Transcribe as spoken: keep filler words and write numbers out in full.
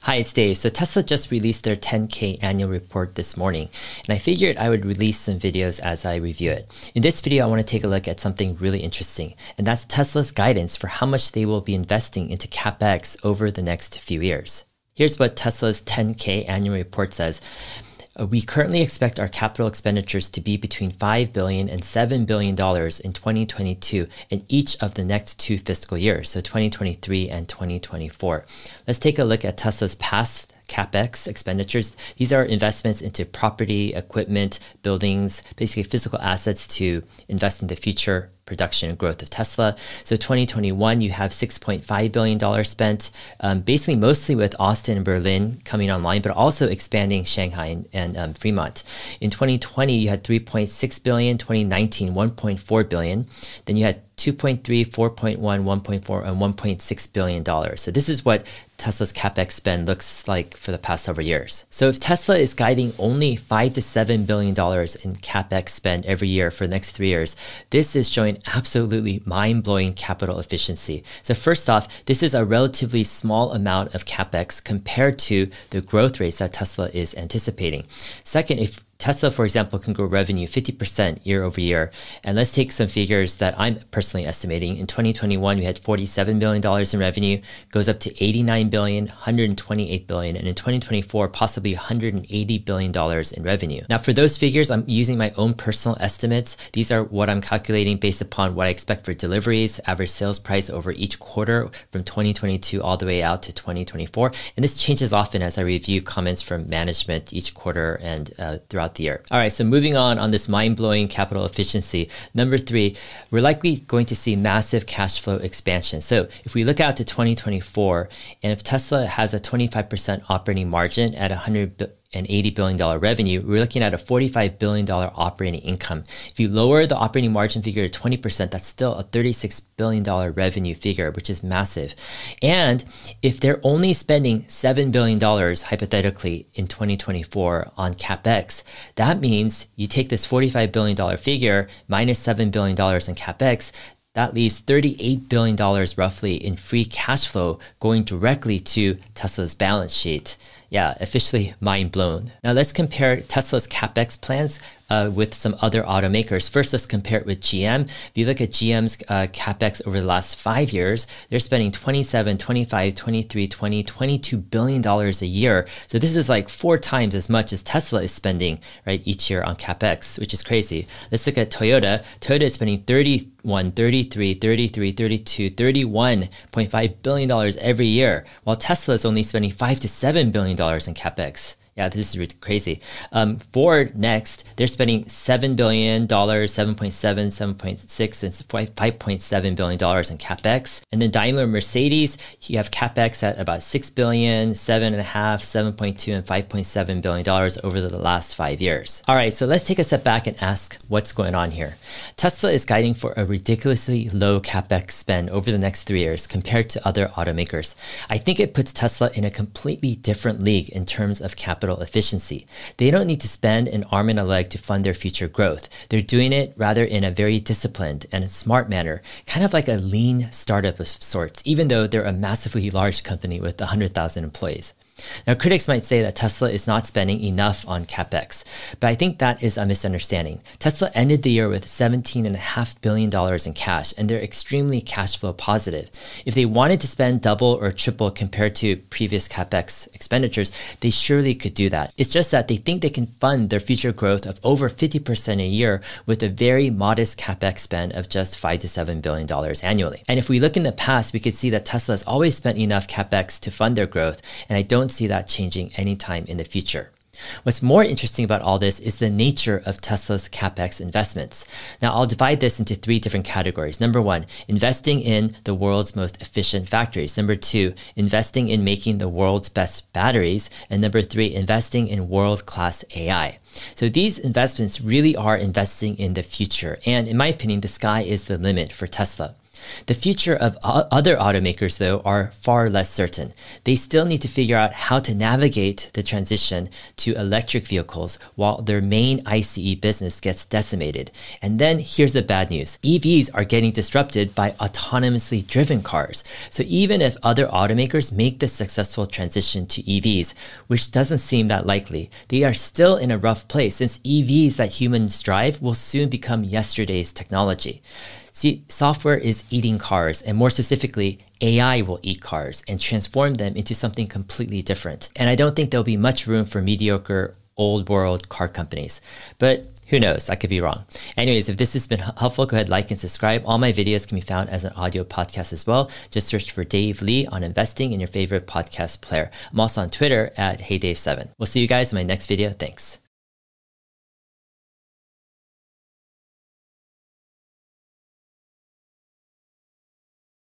Hi, it's Dave. So Tesla just released their ten K annual report this morning, and I figured I would release some videos as I review it. In this video, I want to take a look at something really interesting, and that's Tesla's guidance for how much they will be investing into CapEx over the next few years. Here's what Tesla's ten K annual report says. Uh, we currently expect our capital expenditures to be between five billion dollars and seven billion dollars in twenty twenty-two in each of the next two fiscal years, so twenty twenty-three and twenty twenty-four. Let's take a look at Tesla's past CapEx expenditures. These are investments into property, equipment, buildings, basically physical assets to invest in the future production and growth of Tesla. So twenty twenty-one, you have six point five billion dollars spent, um, basically mostly with Austin and Berlin coming online, but also expanding Shanghai and, and um, Fremont. In twenty twenty, you had three point six billion dollars, twenty nineteen, one point four billion dollars. Then you had two point three, four point one, one point four, and one point six billion dollars. So this is what Tesla's CapEx spend looks like for the past several years. So if Tesla is guiding only five to seven billion dollars in CapEx spend every year for the next three years, this is showing absolutely mind-blowing capital efficiency. So first off, this is a relatively small amount of CapEx compared to the growth rates that Tesla is anticipating. Second, if Tesla, for example, can grow revenue fifty percent year over year. And let's take some figures that I'm personally estimating. In twenty twenty-one, we had forty-seven billion dollars in revenue, goes up to eighty-nine billion dollars, one hundred twenty-eight billion dollars, and in twenty twenty-four, possibly one hundred eighty billion dollars in revenue. Now, for those figures, I'm using my own personal estimates. These are what I'm calculating based upon what I expect for deliveries, average sales price over each quarter from twenty twenty-two all the way out to twenty twenty-four. And this changes often as I review comments from management each quarter and uh, throughout the year. All right, so moving on on this mind-blowing capital efficiency. Number three, we're likely going to see massive cash flow expansion. So if we look out to twenty twenty-four, and if Tesla has a twenty-five percent operating margin at one hundred and eighty billion dollars revenue, we're looking at a forty-five billion dollars operating income. If you lower the operating margin figure to twenty percent, that's still a thirty-six billion dollars revenue figure, which is massive. And if they're only spending seven billion dollars hypothetically in twenty twenty-four on CapEx, that means you take this forty-five billion dollars figure minus seven billion dollars in CapEx, that leaves thirty-eight billion dollars roughly in free cash flow going directly to Tesla's balance sheet. Yeah, officially mind blown. Now let's compare Tesla's CapEx plans Uh, with some other automakers. First, let's compare it with G M. If you look at G M's uh, CapEx over the last five years, they're spending twenty-seven, twenty-five, twenty-three, twenty, twenty-two billion dollars a year. So this is like four times as much as Tesla is spending, right, each year on CapEx, which is crazy. Let's look at Toyota. Toyota is spending thirty-one, thirty-three, thirty-three, thirty-two, thirty-one point five billion dollars every year, while Tesla is only spending five to seven billion dollars in CapEx. Yeah, this is really crazy. Um, Ford next, they're spending seven billion dollars, seven point seven, seven point six, and five point seven billion dollars in CapEx. And then Daimler Mercedes, you have CapEx at about six billion dollars, seven point five, seven point two, and five point seven billion dollars over the last five years. All right, so let's take a step back and ask what's going on here. Tesla is guiding for a ridiculously low CapEx spend over the next three years compared to other automakers. I think it puts Tesla in a completely different league in terms of capital efficiency. They don't need to spend an arm and a leg to fund their future growth. They're doing it rather in a very disciplined and a smart manner, kind of like a lean startup of sorts, even though they're a massively large company with one hundred thousand employees. Now, critics might say that Tesla is not spending enough on CapEx, but I think that is a misunderstanding. Tesla ended the year with seventeen point five billion dollars in cash, and they're extremely cash flow positive. If they wanted to spend double or triple compared to previous CapEx expenditures, they surely could do that. It's just that they think they can fund their future growth of over fifty percent a year with a very modest CapEx spend of just five to seven billion dollars annually. And if we look in the past, we could see that Tesla has always spent enough CapEx to fund their growth, and I don't see that changing anytime in the future. What's more interesting about all this is the nature of Tesla's CapEx investments. Now, I'll divide this into three different categories. Number one, investing in the world's most efficient factories. Number two, investing in making the world's best batteries. And number three, investing in world-class A I. So these investments really are investing in the future. And in my opinion, the sky is the limit for Tesla. The future of other automakers, though, are far less certain. They still need to figure out how to navigate the transition to electric vehicles while their main ICE business gets decimated. And then here's the bad news. E Vs are getting disrupted by autonomously driven cars. So even if other automakers make the successful transition to E Vs, which doesn't seem that likely, they are still in a rough place since E Vs that humans drive will soon become yesterday's technology. See, software is eating cars, and more specifically, A I will eat cars and transform them into something completely different. And I don't think there'll be much room for mediocre old world car companies. But who knows? I could be wrong. Anyways, if this has been helpful, go ahead, like and subscribe. All my videos can be found as an audio podcast as well. Just search for Dave Lee on investing in your favorite podcast player. I'm also on Twitter at Hey Dave seven. We'll see you guys in my next video. Thanks.